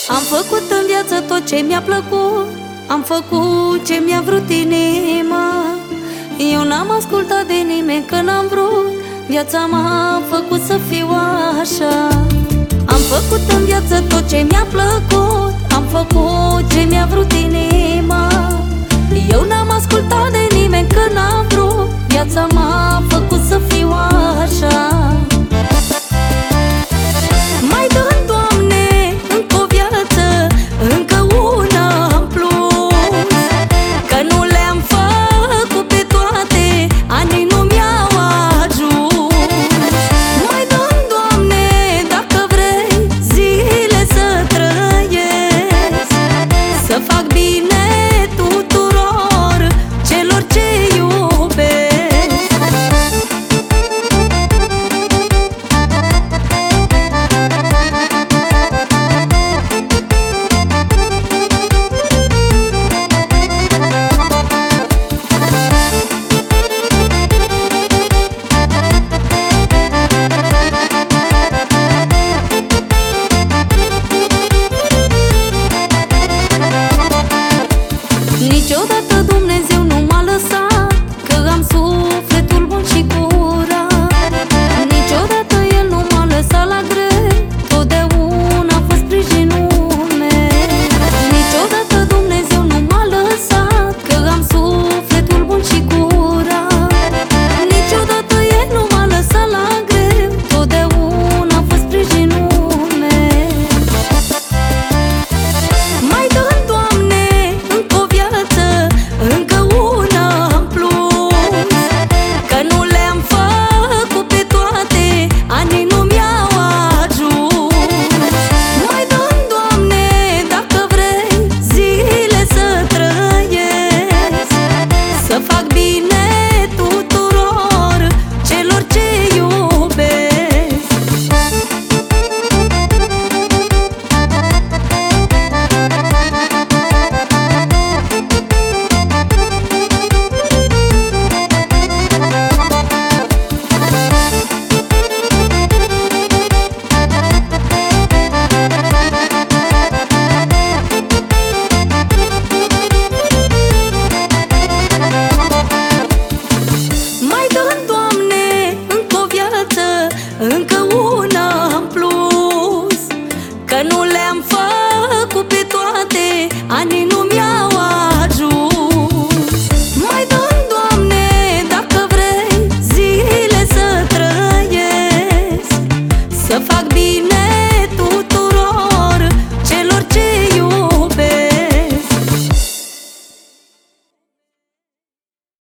Am făcut în viață tot ce mi-a plăcut, am făcut ce mi-a vrut inima. Eu n-am ascultat de nimeni că n-am vrut, viața m-a făcut să fiu așa. Am făcut în viață tot ce mi-a plăcut, am făcut ce mi-a vrut inima. Eu n-am ascultat de nimeni că n-am vrut, viața m-a făcut să fiu așa. Mai dă-mi, Doamne, încă o viață, încă una în plus, că nu le-am făcut pe toate, anii nu mi-au ajuns. Mai dă-mi, Doamne, dacă vrei, zile să trăiesc, să fac bine tuturor celor ce iubesc. Niciodată Dumnezeu nu m-a lăsat, că am sufletul bun și curat. Niciodată El nu m-a lăsat la greu, totdeauna a fost sprijinul meu. Niciodată Dumnezeu nu m-a lăsat, că am sufletul bun și curat. Niciodată El nu m-a lăsat la greu, totdeauna a fost sprijinul meu. Mai dă-mi, Doamne, încă o viață, încă una în plus, că nu le-am făcut pe toate, anii nu mi-au ajuns. Mai dă-mi, Doamne, dacă vrei, zile să trăiesc, să fac bine tuturor celor ce iubesc. Mai dă-mi, Doamne, încă o viață, încă una în plus, că nu le-am făcut pe toate, anii nu